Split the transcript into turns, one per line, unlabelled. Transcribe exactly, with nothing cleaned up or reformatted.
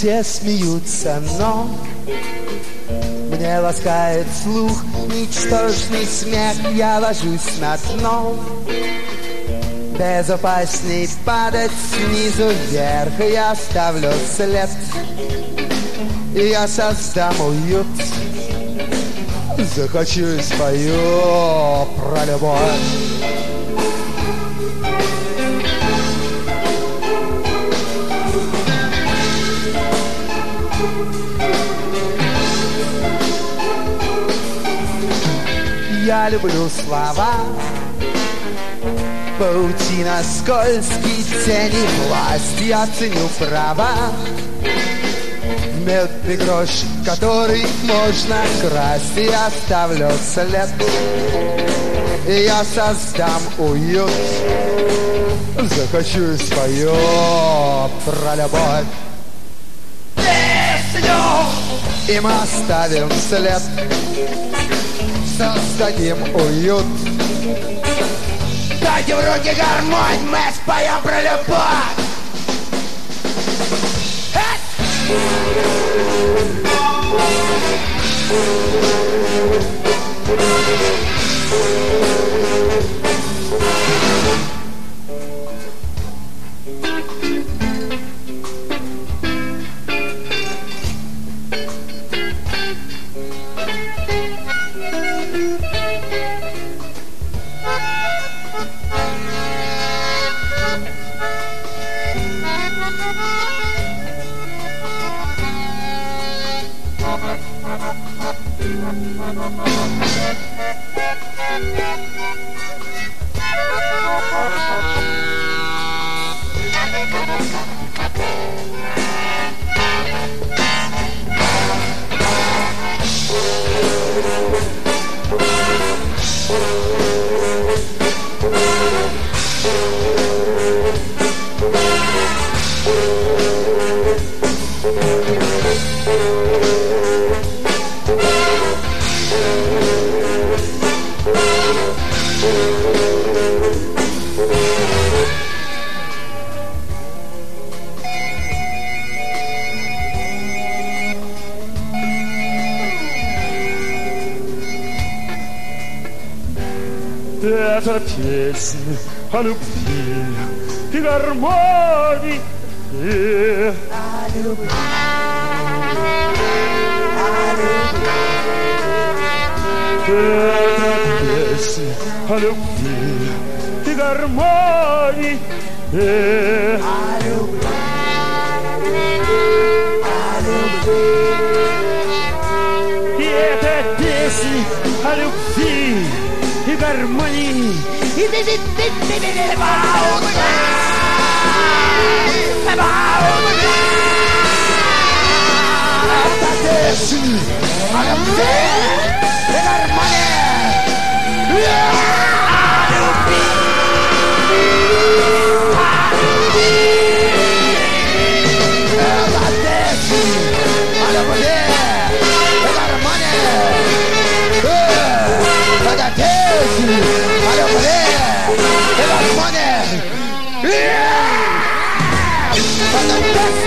все смеются, но мне ласкает слух ничтожный смех. Я ложусь на дно. Безопасней падать снизу вверх. Я оставлю след, и я создам уют. Захочу и спою про любовь. Я люблю слова, паутина, скользкие тени, власть. Я ценю права, медный грош, который можно красть. Я оставлю след, и я создам уют. Захочу и спою про любовь. Песню! И мы оставим след, создадим уют. Дайте в руки гармонь, мы споем про любовь.
Это песня о любви и гармонии.
О любви, о любви.
Это песня о любви и гармонии.
О любви, о любви.
И это песня о любви и гармонии. И ты ты ты ты ты ты about about
Это песня о любви и гармонии. О любви, о любви. Это песня о любви и гармонии. Это песня о любви и гармонии. Это песня